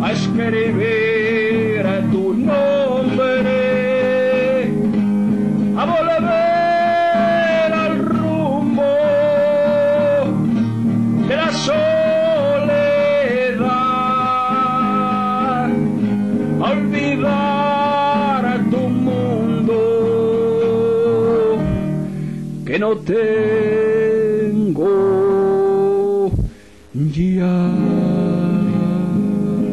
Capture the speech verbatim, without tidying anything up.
a escribir tu nombre, a volver al rumbo de la soledad, a olvidar a tu mundo que no tengo ya.